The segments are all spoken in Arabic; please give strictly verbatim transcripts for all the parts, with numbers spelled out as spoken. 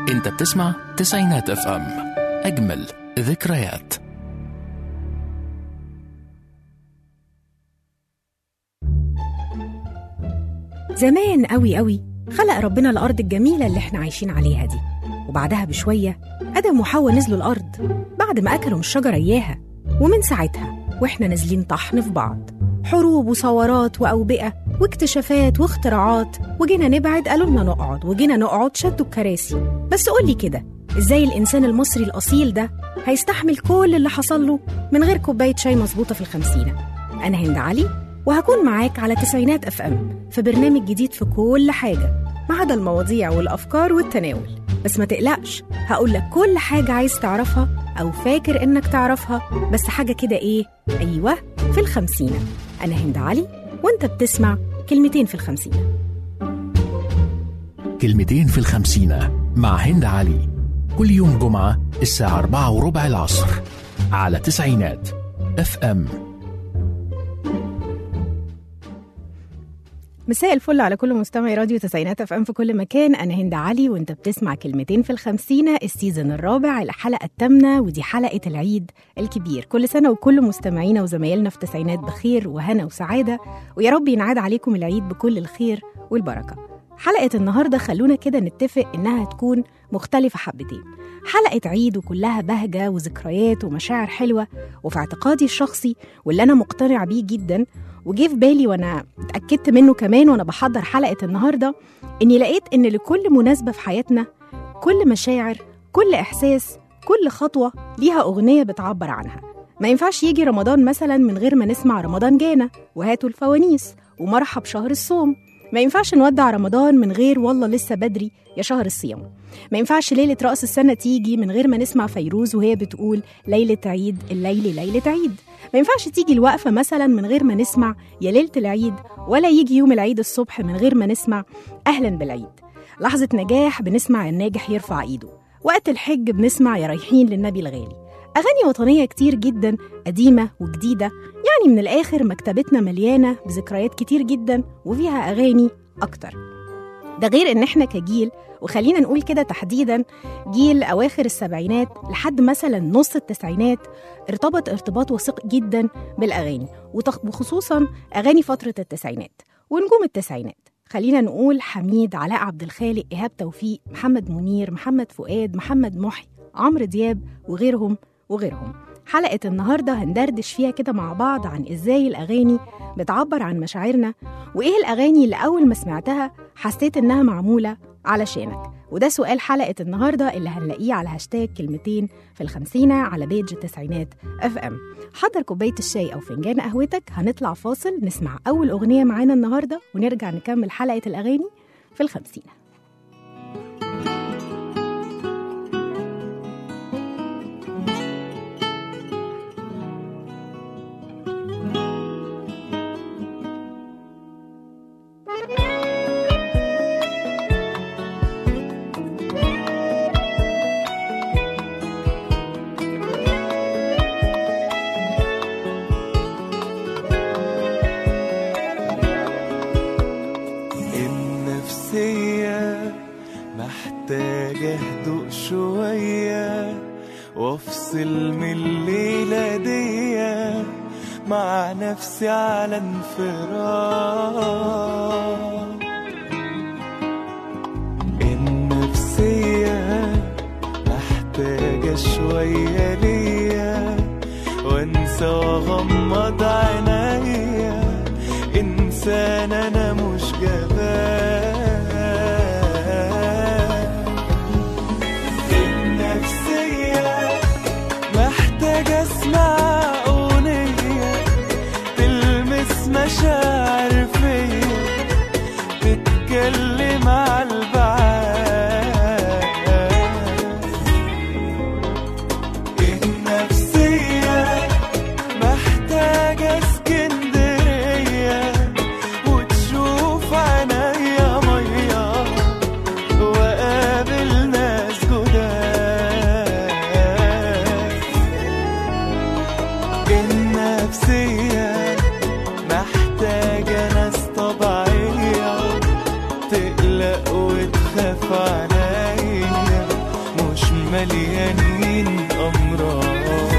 انت بتسمع تسعينات اف ام، اجمل ذكريات. زمان قوي قوي خلق ربنا الأرض الجميلة اللي احنا عايشين عليها دي، وبعدها بشوية آدم وحواء نزلوا الأرض بعد ما أكلوا من الشجرة إياها. ومن ساعتها وإحنا نازلين طحن في بعض، حروب وثورات وأوبئة واكتشافات واختراعات، وجينا نبعد قالوا لنا نقعد، وجينا نقعد شدوا الكراسي. بس قولي كده، إزاي الإنسان المصري الأصيل ده هيستحمل كل اللي حصل له من غير كوباية شاي مظبوطة في الخمسينة؟ أنا هند علي، وهكون معاك على تسعينات اف ام في برنامج جديد في كل حاجة ما عدا المواضيع والأفكار والتناول. بس ما تقلقش، هقولك كل حاجة عايز تعرفها أو فاكر إنك تعرفها، بس حاجة كده إيه؟ أيوة، في الخمسينة. أنا هند علي، وإنت بتسمع كلمتين في الخمسينة. كلمتين في الخمسينة مع هند علي، كل يوم جمعة الساعة أربعة وربع العصر على تسعينات اف ام. مساء الفل على كل مستمعي راديو تسعينات اف ام في كل مكان. انا هند علي، وانت بتسمع كلمتين في الخمسينة، السيزن الرابع، الحلقة الثامنة، ودي حلقة العيد الكبير. كل سنة وكل مستمعينا وزمايلنا في تسعينات بخير وهنا وسعادة، ويا رب ينعاد عليكم العيد بكل الخير والبركة. حلقة النهاردة خلونا كده نتفق إنها تكون مختلفة حبتين، حلقة عيد وكلها بهجة وذكريات ومشاعر حلوة. وفي اعتقادي الشخصي واللي أنا مقتنع بيه جداً، وجي في بالي وأنا اتأكدت منه كمان وأنا بحضر حلقة النهاردة، إني لقيت إن لكل مناسبة في حياتنا، كل مشاعر، كل إحساس، كل خطوة ليها أغنية بتعبر عنها. ما ينفعش يجي رمضان مثلاً من غير ما نسمع رمضان جانا وهاتوا الفوانيس ومرحب شهر الصوم. ما ينفعش نودع رمضان من غير والله لسه بدري يا شهر الصيام. ما ينفعش ليلة رأس السنة تيجي من غير ما نسمع فيروز وهي بتقول ليلة عيد الليل ليلة عيد. ما ينفعش تيجي الوقفة مثلا من غير ما نسمع يا ليلة العيد، ولا يجي يوم العيد الصبح من غير ما نسمع أهلا بالعيد. لحظة نجاح بنسمع الناجح يرفع إيده، وقت الحج بنسمع يا رايحين للنبي الغالي. أغاني وطنية كتير جدا قديمة وجديدة، يعني من الآخر مكتبتنا مليانة بذكريات كتير جدا وفيها أغاني أكتر. ده غير إن إحنا كجيل، وخلينا نقول كده تحديدا جيل أواخر السبعينات لحد مثلا نص التسعينات، ارتبط ارتباط وثيق جدا بالأغاني، وخصوصا أغاني فترة التسعينات ونجوم التسعينات. خلينا نقول حميد، علاء عبد الخالق، إيهاب توفيق، محمد منير، محمد فؤاد، محمد محي، عمرو دياب، وغيرهم وغيرهم. حلقة النهاردة هندردش فيها كده مع بعض عن إزاي الأغاني بتعبر عن مشاعرنا، وإيه الأغاني اللي أول ما سمعتها حسيت إنها معمولة علشانك. وده سؤال حلقة النهاردة اللي هنلاقيه على هاشتاج كلمتين في الخمسينة على بيج التسعينات اف ام. حضر كوباية الشاي أو فنجان قهوتك، هنطلع فاصل نسمع أول أغنية معانا النهاردة، ونرجع نكمل حلقة الأغاني في الخمسينة. محتاجة هدوء شوية وافصل من الليلة دي مع نفسي على انفراد. النفسية محتاجة شوية ليا وانسى واغمض عينيا، انسان انا مش جبان. اسمع أغنية تلمس مشاعر فيا، تتكلم على البعاد. النفسية محتاجة اسكندرية وتشوف عينيا مية وقابل ناس جداد. النفسية محتاجة ناس طبيعية تقلق وتخاف عليا مليانين أمراض.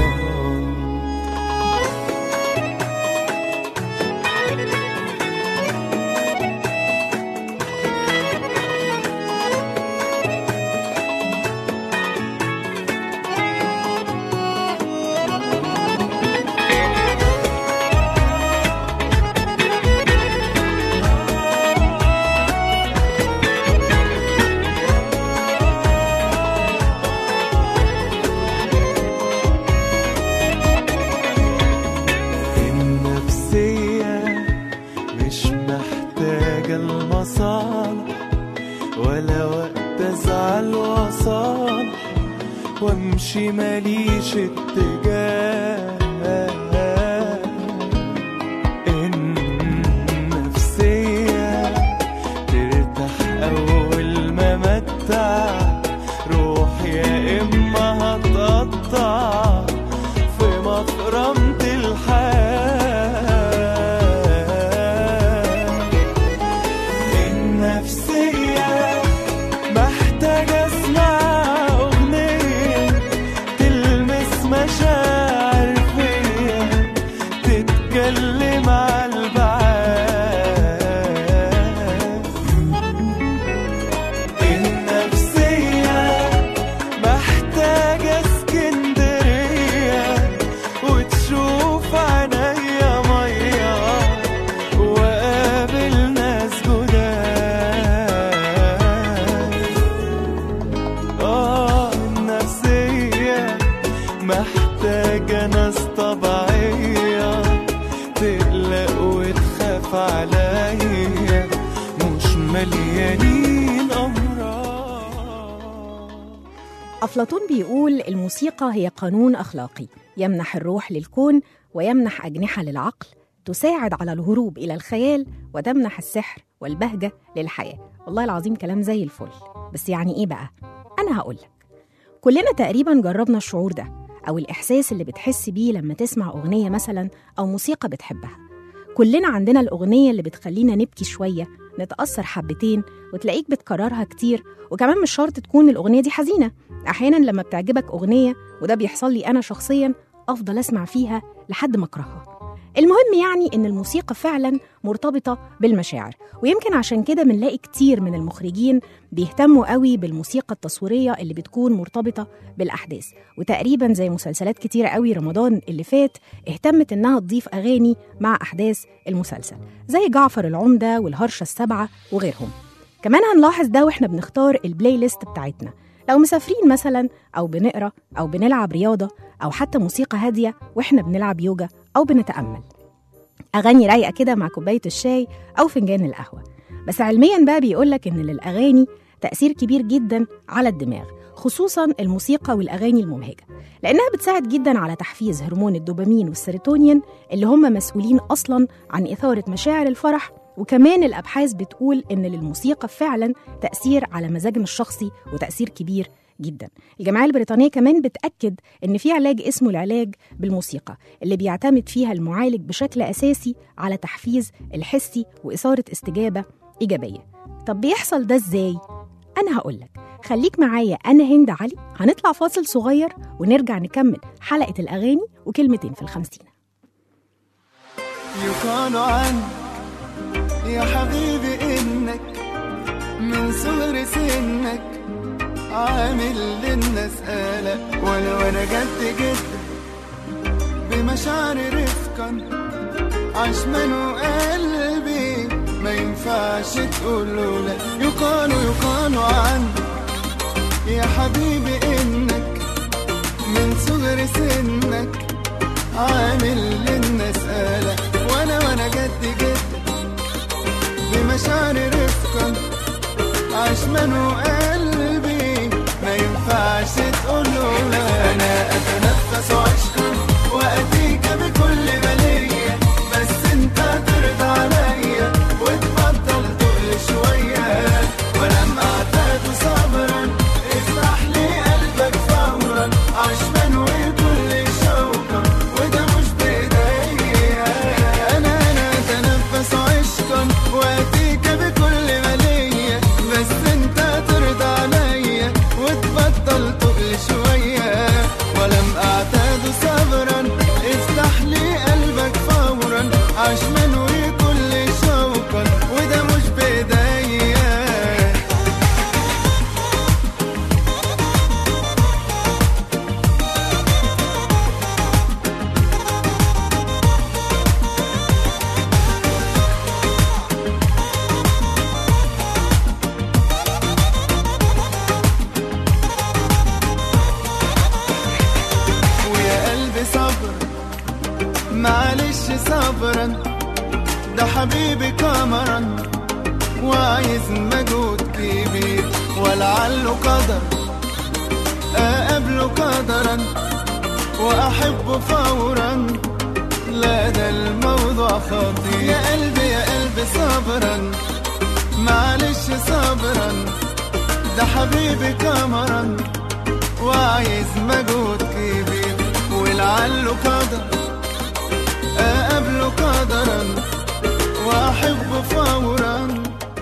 ولا وقت ازعل وصالح وامشي ماليش اتجاه. النفسية ترتاح اول ما متع روح يا اما هتقطع في مفرمة الحياة. النفسية محتاجة اسمع اغنية تلمس مشاعر فيا تتكلم على البعاد. النفسية محتاجة اسكندرية وتشوف عينيا مية وقابل ناس جداد. اه النفسية محتاجة ناس طبيعية تقلق وتخاف عليا مش مليانين أمراض. أفلاطون بيقول الموسيقى هي قانون أخلاقي يمنح الروح للكون ويمنح أجنحة للعقل، تساعد على الهروب إلى الخيال وتمنح السحر والبهجة للحياة. والله العظيم كلام زي الفل. بس يعني إيه بقى؟ أنا هقولك. كلنا تقريباً جربنا الشعور ده أو الإحساس اللي بتحس بيه لما تسمع أغنية مثلاً أو موسيقى بتحبها. كلنا عندنا الأغنية اللي بتخلينا نبكي شوية، نتأثر حبتين وتلاقيك بتكررها كتير. وكمان مش شرط تكون الأغنية دي حزينة، أحياناً لما بتعجبك أغنية، وده بيحصل لي أنا شخصياً، أفضل أسمع فيها لحد ما أكرهها. المهم يعني إن الموسيقى فعلاً مرتبطة بالمشاعر، ويمكن عشان كده بنلاقي كتير من المخرجين بيهتموا قوي بالموسيقى التصويرية اللي بتكون مرتبطة بالأحداث. وتقريباً زي مسلسلات كتيرة قوي رمضان اللي فات اهتمت إنها تضيف أغاني مع أحداث المسلسل، زي جعفر العمدة والهرشة السبعة وغيرهم. كمان هنلاحظ ده وإحنا بنختار البلاي ليست بتاعتنا، لو مسافرين مثلاً أو بنقرأ أو بنلعب رياضة أو حتى موسيقى هادية وإحنا بنلعب يوجا أو بنتأمل، أغاني رايقة كده مع كوباية الشاي أو فنجان القهوة. بس علمياً بقى بيقولك إن للأغاني تأثير كبير جداً على الدماغ، خصوصاً الموسيقى والأغاني المبهجة، لأنها بتساعد جداً على تحفيز هرمون الدوبامين والسيروتونين اللي هم مسؤولين أصلاً عن إثارة مشاعر الفرح. وكمان الأبحاث بتقول إن للموسيقى فعلاً تأثير على مزاجنا الشخصي وتأثير كبير جدا. الجمعية البريطانية كمان بتأكد إن في علاج اسمه العلاج بالموسيقى، اللي بيعتمد فيها المعالج بشكل أساسي على تحفيز الحسي وإثارة استجابة إيجابية. طب بيحصل ده إزاي؟ أنا هقولك، خليك معايا. أنا هند علي، هنطلع فاصل صغير ونرجع نكمل حلقة الأغاني وكلمتين في الخمسين. يقال عنك يا حبيبي إنك من صغر سنك عامل للناس قلق، ولو أنا جد جد بمشاعري رفقا عشمان وقلبي ما ينفعش تقوله لا. يقال يقال عنك يا حبيبي إنك من صغر سنك عامل للناس قلق، وأنا وأنا جد جد بمشاعري رفقا عشمان وقلبي ما ينفعش تقوله لا. أنا أتنفس عشقا وأتيك بكل بلية، بس أنت ترضى عليا وتبطل تقل شوية. ولما أعتاد صبرا افتح لي قلبك فورا عشمان وكل شوقا، وده مش بإيديا. أنا أنا أتنفس عشقا وأتيك بكل بلية، بس أنت ترضى عليا وتبطل تقل شوية. وعايز مجهود كبير، ولعله قدر أقابله قدرا وأحبه فورا. لا ده الموضوع خطير، يا قلبي يا قلبي صبرا معلش صبرا، ده حبيبي كمرا وعايز مجهود كبير، ولعله قدر أقابله قدرا وأحبه فورا.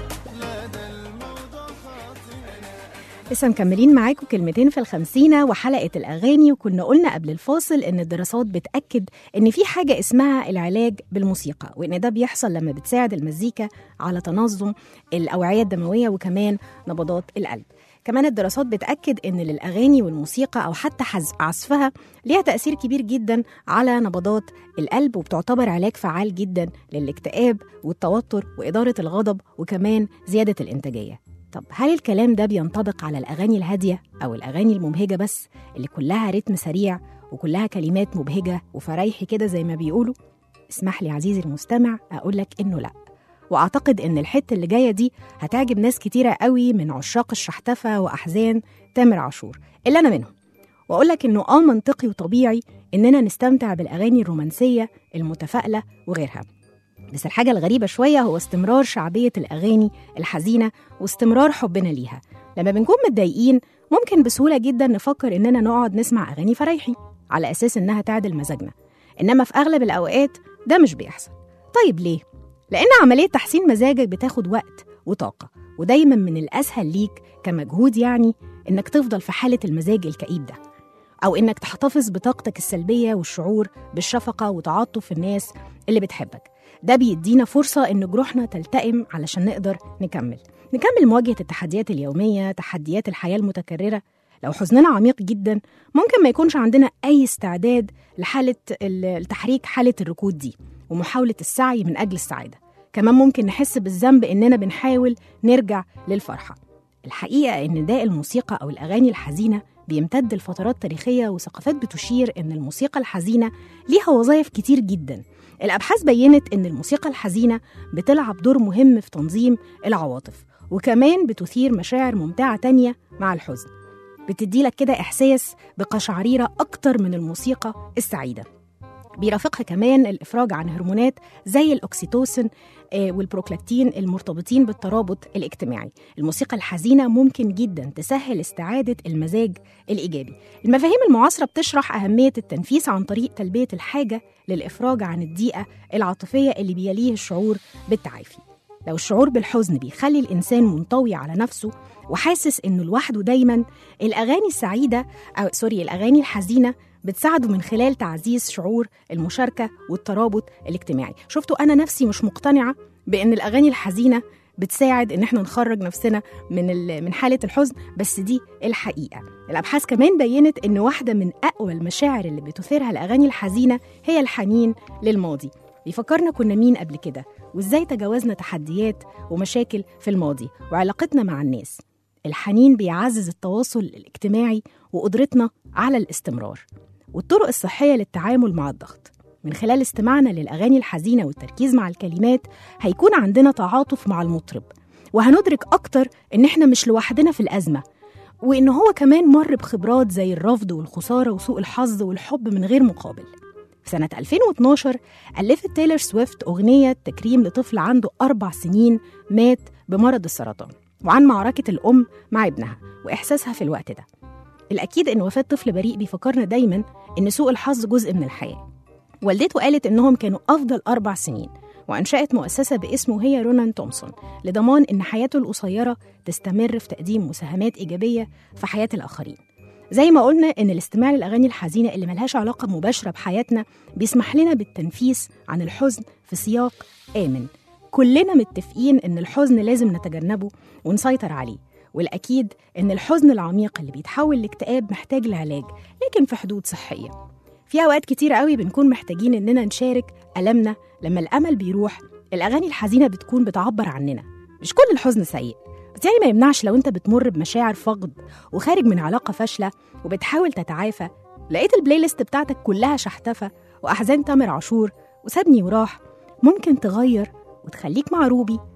لسه مكملين معاكم كلمتين في الخمسينة وحلقة الأغاني، وكنا قلنا قبل الفاصل إن الدراسات بتأكد إن في حاجة اسمها العلاج بالموسيقى، وإن ده بيحصل لما بتساعد المزيكا على تنظم الأوعية الدموية وكمان نبضات القلب. كمان الدراسات بتأكد إن للأغاني والموسيقى أو حتى عزفها ليها تأثير كبير جدا على نبضات القلب، وبتعتبر علاج فعال جدا للاكتئاب والتوتر وإدارة الغضب وكمان زيادة الإنتاجية. طب هل الكلام ده بينطبق على الأغاني الهادية أو الأغاني المبهجة بس اللي كلها رتم سريع وكلها كلمات مبهجة وفرايحي كده زي ما بيقولوا؟ اسمح لي عزيزي المستمع أقول لك إنه لأ، وأعتقد إن الحتة اللي جاية دي هتعجب ناس كتيرة قوي من عشاق الشحتفة وأحزان تامر عاشور اللي أنا منهم، وأقول لك إنه آه منطقي وطبيعي إننا نستمتع بالأغاني الرومانسية المتفائلة وغيرها. بس الحاجة الغريبة شوية هو استمرار شعبية الأغاني الحزينة واستمرار حبنا ليها. لما بنكون متضايقين ممكن بسهولة جدا نفكر إننا نقعد نسمع أغاني فرايحي على أساس إنها تعدل مزاجنا، إنما في أغلب الأوقات ده مش بيحصل. طيب ليه؟ لأن عملية تحسين مزاجك بتاخد وقت وطاقة، ودايما من الأسهل ليك كمجهود يعني إنك تفضل في حالة المزاج الكئيب ده، أو إنك تحتفظ بطاقتك السلبية والشعور بالشفقة وتعاطف الناس اللي بتحبك. ده بيدينا فرصة إن جروحنا تلتئم علشان نقدر نكمل نكمل مواجهة التحديات اليومية، تحديات الحياة المتكررة. لو حزننا عميق جدا ممكن ما يكونش عندنا أي استعداد لحالة التحريك، حالة الركود دي، ومحاولة السعي من أجل السعادة. كمان ممكن نحس بالذنب إننا بنحاول نرجع للفرحة. الحقيقة إن داء الموسيقى أو الأغاني الحزينة بيمتد لفترات تاريخية، وثقافات بتشير إن الموسيقى الحزينة ليها وظائف كتير جدا. الأبحاث بيّنت إن الموسيقى الحزينة بتلعب دور مهم في تنظيم العواطف، وكمان بتثير مشاعر ممتعة تانية مع الحزن، بتديلك كده إحساس بقشعريرة أكتر من الموسيقى السعيدة. بيرافقها كمان الإفراج عن هرمونات زي الأكسيتوسين والبروكلاكتين المرتبطين بالترابط الاجتماعي. الموسيقى الحزينة ممكن جدا تسهل استعادة المزاج الإيجابي. المفاهيم المعاصرة بتشرح أهمية التنفيس عن طريق تلبية الحاجة للإفراج عن الضيقة العاطفية اللي بيليه الشعور بالتعافي. لو الشعور بالحزن بيخلي الإنسان منطوي على نفسه وحاسس إنه لوحده دايما، الأغاني السعيدة أو سوري الأغاني الحزينة بتساعده من خلال تعزيز شعور المشاركة والترابط الاجتماعي. شفتوا أنا نفسي مش مقتنعة بأن الأغاني الحزينة بتساعد إن احنا نخرج نفسنا من من حالة الحزن، بس دي الحقيقة. الأبحاث كمان بيّنت إن واحدة من أقوى المشاعر اللي بتثيرها الأغاني الحزينة هي الحنين للماضي. بيفكرنا كنا مين قبل كده، وإزاي تجاوزنا تحديات ومشاكل في الماضي وعلاقتنا مع الناس. الحنين بيعزز التواصل الاجتماعي وقدرتنا على الاستمرار. والطرق الصحية للتعامل مع الضغط من خلال استماعنا للأغاني الحزينة والتركيز مع الكلمات، هيكون عندنا تعاطف مع المطرب، وهندرك أكتر إن إحنا مش لوحدنا في الأزمة، وإن هو كمان مر بخبرات زي الرفض والخسارة وسوء الحظ والحب من غير مقابل. في سنة ألفين واثناشر ألفت تايلور سويفت أغنية تكريم لطفل عنده أربع سنين مات بمرض السرطان، وعن معركة الأم مع ابنها وإحساسها في الوقت ده. الأكيد إن وفاة طفل بريء بيفكرنا دايماً إن سوء الحظ جزء من الحياة. والدته قالت إنهم كانوا أفضل أربع سنين، وأنشأت مؤسسة باسمه هي رونان تومسون لضمان إن حياته القصيرة تستمر في تقديم مساهمات إيجابية في حياة الآخرين. زي ما قلنا إن الاستماع للأغاني الحزينة اللي ملهاش علاقة مباشرة بحياتنا بيسمح لنا بالتنفيس عن الحزن في سياق آمن. كلنا متفقين إن الحزن لازم نتجنبه ونسيطر عليه، والأكيد إن الحزن العميق اللي بيتحول لاكتئاب محتاج لعلاج، لكن في حدود صحية. في أوقات كتير قوي بنكون محتاجين إننا نشارك ألمنا. لما الأمل بيروح، الأغاني الحزينة بتكون بتعبر عننا. مش كل الحزن سيء، بس يعني ما يمنعش لو أنت بتمر بمشاعر فقد وخارج من علاقة فاشلة وبتحاول تتعافى، لقيت البلاي ليست بتاعتك كلها شحتفة وأحزان تامر عاشور وسابني وراح، ممكن تغير وتخليك مع روبي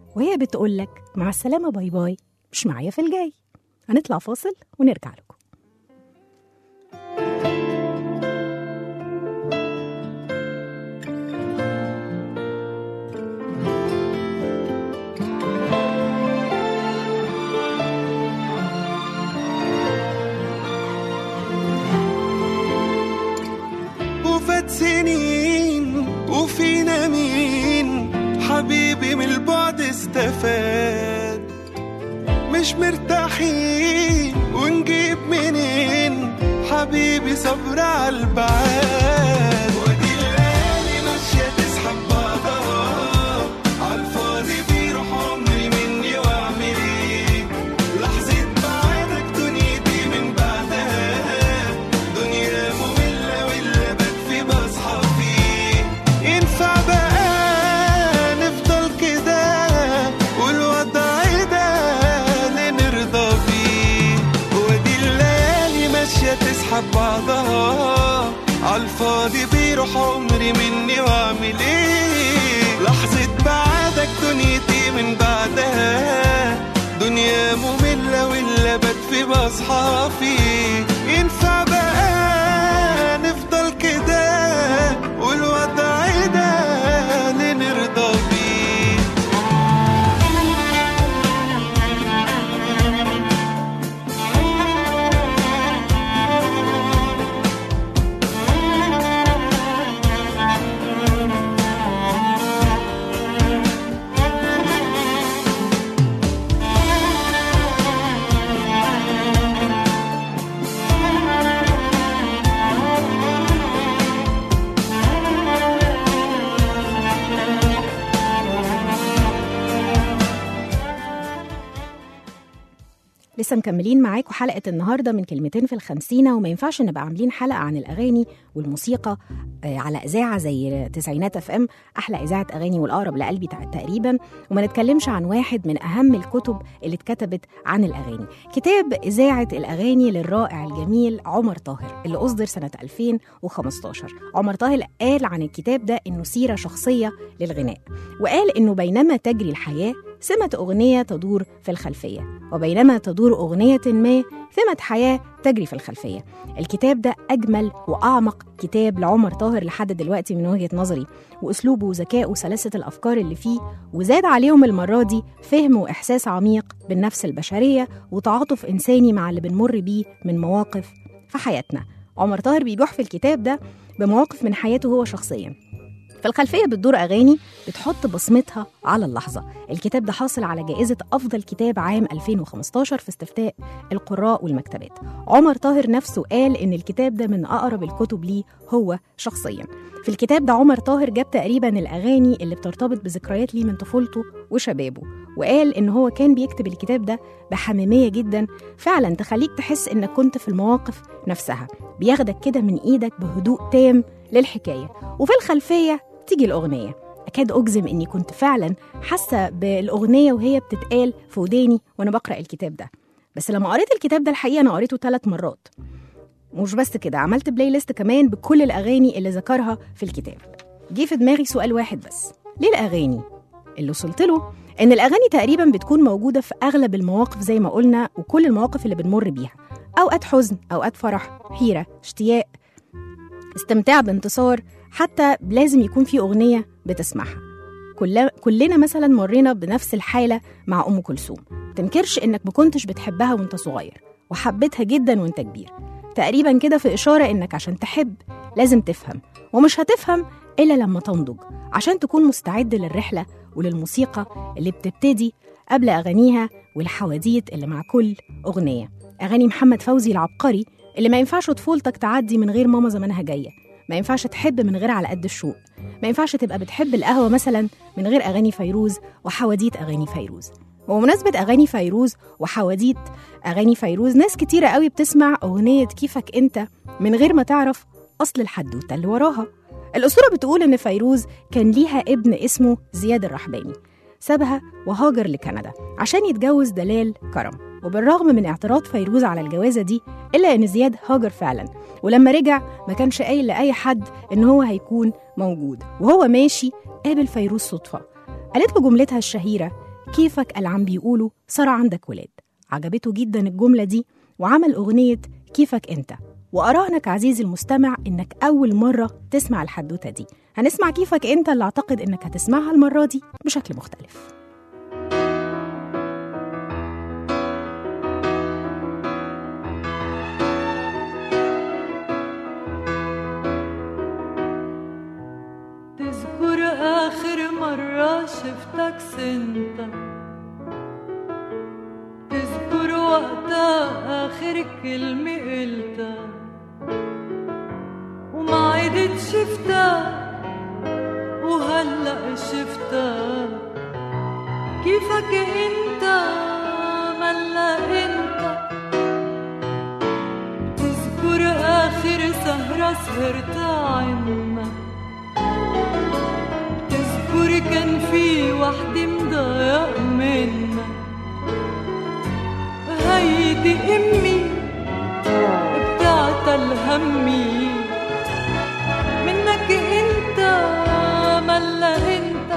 وهي بتقولك مع السلامة باي باي، مش معايا في الجاي. هنطلع فاصل ونرجع لكم. وفات سنين وفينا مين حبيبي من البعد استفاد، مش مرتاحين ونجيب منين حبيبي صبر عالبعاد. ودي الليالي ماشية تسحب بعضها عالفاضي بيروح عمري مني واعمل ايه، لحظة بعدك دنيتي من بعدها دنيا مملة واللي بكفي بصحى فيه. ينفع بقى نفضل كده والوضع ده نرضى بيه؟ ودي الليالي ماشية تسحب بعضها عالفاضي بيروح عمري مني واعمل ايه، لحظة بعدك دنيتي من بعدها دنيا مملة واللي بكفي بصحى فيه. ينفع بقى نفضل كده والوضع ده نرضى بيه؟ لسه مكملين معاكم حلقة النهاردة من كلمتين في الخمسينة، وما ينفعش نبقى عاملين حلقة عن الأغاني والموسيقى على إذاعة زي تسعينات اف ام، أحلى إذاعة أغاني والأقرب لقلبي تقريبا، وما نتكلمش عن واحد من أهم الكتب اللي اتكتبت عن الأغاني، كتاب إذاعة الأغاني للرائع الجميل عمر طاهر اللي أصدر سنة ألفين وخمستاشر. عمر طاهر قال عن الكتاب ده إنه سيرة شخصية للغناء، وقال إنه بينما تجري الحياة سمة أغنية تدور في الخلفية، وبينما تدور أغنية ما ثمة حياة تجري في الخلفية. الكتاب ده أجمل وأعمق كتاب لعمر طاهر لحد دلوقتي من وجهة نظري، وأسلوبه وذكائه وسلاسة الأفكار اللي فيه، وزاد عليهم المرة دي فهم وإحساس عميق بالنفس البشرية وتعاطف إنساني مع اللي بنمر بيه من مواقف في حياتنا. عمر طاهر بيبوح في الكتاب ده بمواقف من حياته هو شخصياً. في الخلفية بتدور أغاني بتحط بصمتها على اللحظة. الكتاب ده حاصل على جائزة أفضل كتاب عام ألفين وخمستاشر في استفتاء القراء والمكتبات. عمر طاهر نفسه قال إن الكتاب ده من أقرب الكتب ليه هو شخصياً. في الكتاب ده عمر طاهر جاب تقريباً الأغاني اللي بترتبط بذكريات ليه من طفولته وشبابه، وقال إن هو كان بيكتب الكتاب ده بحميمية جداً فعلاً تخليك تحس إنك كنت في المواقف نفسها، بياخدك كده من إيدك بهدوء تام للحكاية، وفي الخلفية تيجي الأغنية. أكاد أجزم إني كنت فعلا حاسة بالأغنية وهي بتتقال في وداني وأنا بقرأ الكتاب ده. بس لما قريت الكتاب ده الحقيقة أنا قريته ثلاث مرات، مش بس كده، عملت بلاي ليست كمان بكل الأغاني اللي ذكرها في الكتاب. جه في دماغي سؤال واحد بس، ليه الأغاني؟ اللي وصلت له إن الأغاني تقريبا بتكون موجودة في أغلب المواقف زي ما قلنا، وكل المواقف اللي بنمر بيها، أوقات حزن، أوقات فرح، حيرة، اشتياق، استمتاع بانتصار، حتى لازم يكون في أغنية بتسمعها. كلنا مثلا مرينا بنفس الحالة مع أم كلثوم، تنكرش إنك مكنتش بتحبها وانت صغير وحبتها جدا وانت كبير، تقريبا كده في إشارة إنك عشان تحب لازم تفهم، ومش هتفهم إلا لما تنضج عشان تكون مستعد للرحلة وللموسيقى اللي بتبتدي قبل أغانيها والحواديت اللي مع كل أغنية. أغاني محمد فوزي العبقري اللي ما ينفعش طفولتك تعدي من غير ماما زمانها جاية، ما ينفعش تحب من غير على قد الشوق، ما ينفعش تبقى بتحب القهوة مثلا من غير أغاني فيروز وحواديت أغاني فيروز. ومناسبة أغاني فيروز وحواديت أغاني فيروز، ناس كتيرة قوي بتسمع أغنية كيفك أنت من غير ما تعرف أصل الحدوتة اللي وراها. الأسطورة بتقول إن فيروز كان ليها ابن اسمه زياد الرحباني، سابها وهاجر لكندا عشان يتجوز دلال كرم، وبالرغم من اعتراض فيروز على الجوازة دي إلا إن زياد هاجر فعلا، ولما رجع ما كانش قايل لأي حد إن هو هيكون موجود، وهو ماشي قابل فيروز صدفة، قالت له جملتها الشهيرة: كيفك قال عم بيقولوا صار عندك ولاد. عجبته جدا الجملة دي وعمل أغنية كيفك أنت، وأراهنك عزيزي المستمع إنك أول مرة تسمع الحدوتة دي. هنسمع كيفك أنت اللي أعتقد إنك هتسمعها المرة دي بشكل مختلف. تذكر آخر مرة شفتك سنتك، تذكر وقتها آخر كلمة قلتها وما عدت شفتها وهلأ شفتها. كيفك انت ملا انت، تذكر آخر سهرة سهرتها عنا، تذكر كان في وحدة مضايق منا. هيدي امي بتاعت الهمي، منك انت ملا انت.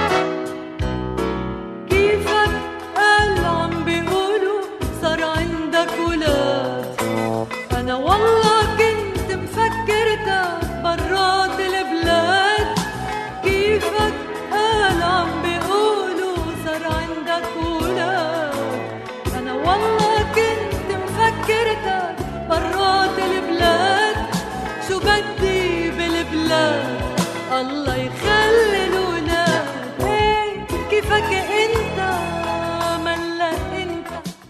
كيفك قال عم بيقولوا صار عندك ولاد، انا والله كنت مفكرتك برات البلاد. كيفك قال عم بيقولوا صار عندك ولاد، انا والله كنت مفكرتك برات البلاد. شو بدي بالبلاد الله يخلي الولاد. هي كيفك انت ملا انت.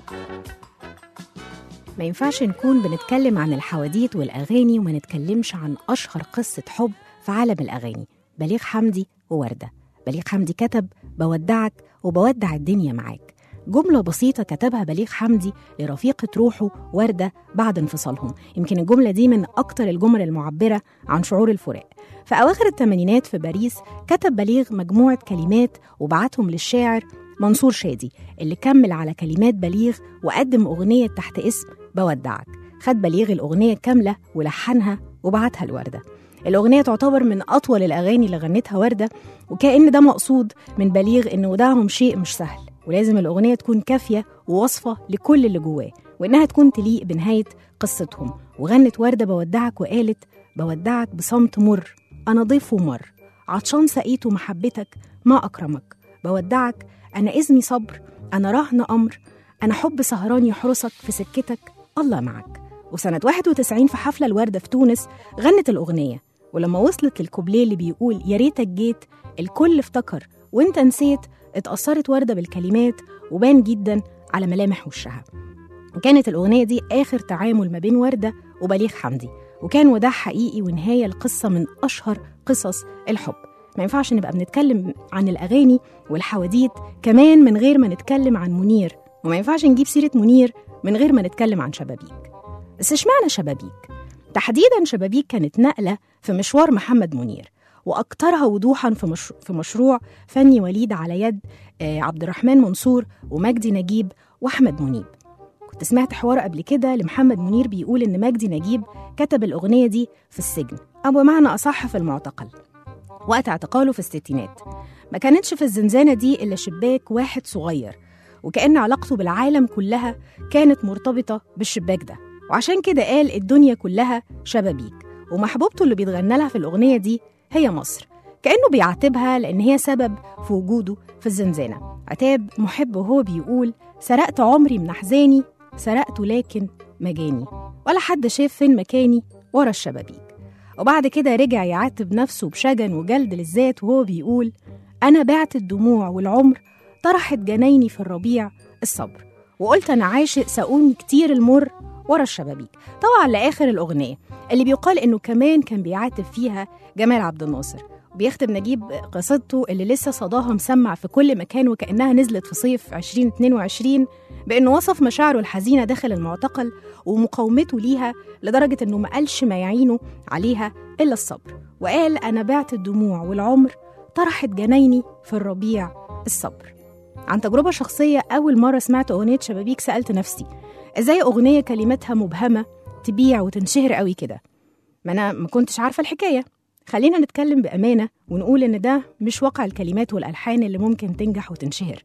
ما ينفعش نكون بنتكلم عن الحواديت والأغاني وما نتكلمش عن أشهر قصة حب في عالم الأغاني، بليغ حمدي ووردة. بليغ حمدي كتب بودعك وبودع الدنيا معاك، جملة بسيطة كتبها بليغ حمدي لرفيقة روحه وردة بعد انفصالهم. يمكن الجملة دي من أكتر الجمل المعبرة عن شعور الفراق. في أواخر الثمانينات في باريس كتب بليغ مجموعة كلمات وبعتهم للشاعر منصور شادي اللي كمل على كلمات بليغ وقدم أغنية تحت اسم بودعك. خد بليغ الأغنية كاملة ولحنها وبعتها لوردة. الأغنية تعتبر من أطول الأغاني اللي غنتها وردة، وكأن ده مقصود من بليغ إن وداعهم شيء مش سهل، ولازم الأغنية تكون كافية ووصفة لكل اللي جواه، وإنها تكون تليق بنهاية قصتهم. وغنت وردة بودعك وقالت بودعك بصمت مر، أنا ضيف ومر، عطشان سقيته محبتك ما أكرمك. بودعك أنا إذني صبر، أنا رهن أمر، أنا حب سهران يحرسك في سكتك الله معك. وسنة واحد وتسعين في حفلة الوردة في تونس غنت الأغنية، ولما وصلت للكوبليه اللي بيقول يا ريتك جيت الكل افتكر وانت نسيت، اتأثرت وردة بالكلمات وبان جدا على ملامح وشها. وكانت الأغنية دي آخر تعامل ما بين وردة وبليغ حمدي، وكان وداع حقيقي ونهاية القصة من أشهر قصص الحب. ما ينفعش نبقى بنتكلم عن الأغاني والحواديت كمان من غير ما نتكلم عن منير، وما ينفعش نجيب سيرة منير من غير ما نتكلم عن شبابيك. بس اشمعنى شبابيك؟ تحديداً شبابيك كانت نقلة في مشوار محمد منير، وأكثرها وضوحاً في, مش... في مشروع فني وليد على يد عبد الرحمن منصور ومجدي نجيب وأحمد منيب. كنت سمعت حوار قبل كده لمحمد منير بيقول إن مجدي نجيب كتب الأغنية دي في السجن، أو بمعنى أصح في المعتقل، وقت اعتقاله في الستينات. ما كانتش في الزنزانة دي إلا شباك واحد صغير، وكأن علاقته بالعالم كلها كانت مرتبطة بالشباك ده، وعشان كده قال الدنيا كلها شبابيك. ومحبوبته اللي بيتغنى لها في الأغنية دي هي مصر، كأنه بيعاتبها لأن هي سبب في وجوده في الزنزانة. عتاب محب وهو بيقول سرقت عمري من أحزاني، سرقته لكن مجاني، ولا حد شاف فين مكاني ورا الشبابيك. وبعد كده رجع يعاتب نفسه بشجن وجلد للذات وهو بيقول أنا بعت الدموع والعمر، طرحت جنايني في الربيع الصبر، وقلت أنا عاشق ساقوني كتير المر ورا الشبابيك. طبعا لآخر الأغنية اللي بيقال إنه كمان كان بيعاتب فيها جمال عبد الناصر. وبيختم نجيب قصته اللي لسه صداها مسمع في كل مكان وكأنها نزلت في صيف عشرين اتنين وعشرين بأنه وصف مشاعره الحزينة داخل المعتقل ومقاومته ليها، لدرجة إنه ما قالش ما يعينه عليها إلا الصبر، وقال أنا بعت الدموع والعمر، طرحت جنايني في الربيع الصبر. عن تجربة شخصية، أول مرة سمعت أغنية شبابيك سألت نفسي إزاي أغنية كلماتها مبهمة تبيع وتنشهر قوي كده؟ ما أنا ما كنتش عارفة الحكاية. خلينا نتكلم بأمانة ونقول إن ده مش واقع الكلمات والألحان اللي ممكن تنجح وتنشهر،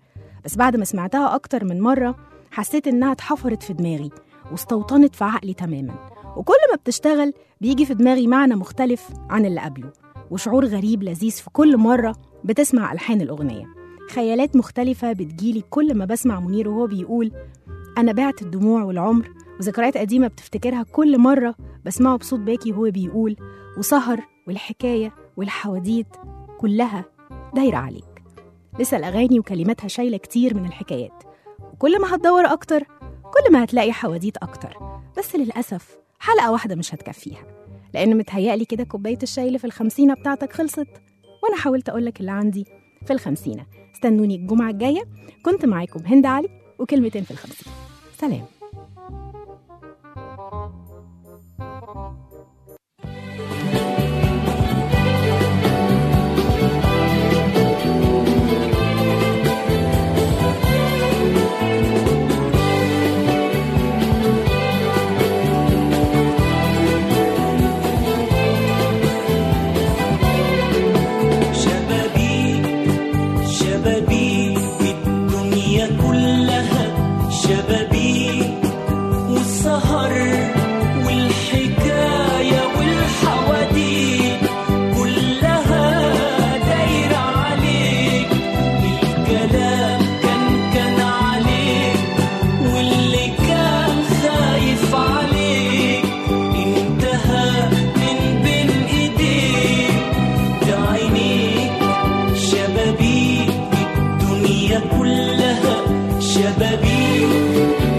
بس بعد ما سمعتها أكتر من مرة حسيت إنها اتحفرت في دماغي واستوطنت في عقلي تماما، وكل ما بتشتغل بيجي في دماغي معنى مختلف عن اللي قبله، وشعور غريب لذيذ في كل مرة بتسمع ألحان الأغنية. خيالات مختلفة بتجيلي كل ما بسمع منير وهو بيقول أنا بعت الدموع والعمر، وذكريات قديمة بتفتكرها كل مرة بسمعه بصوت باكي وهو بيقول وسهر والحكاية والحواديت كلها دايرة عليك. لسه الأغاني وكلماتها شايلة كتير من الحكايات، وكل ما هتدور أكتر كل ما هتلاقي حواديت أكتر، بس للأسف حلقة واحدة مش هتكفيها، لأن متهيألي كده كوباية الشاي اللي في الخمسينة بتاعتك خلصت، وأنا حاولت أقولك اللي عندي في الخمسينة. استنوني الجمعة الجاية، كنت معاكم هند علي وكلمتين في الخمسين. سلام. كلها شبابيك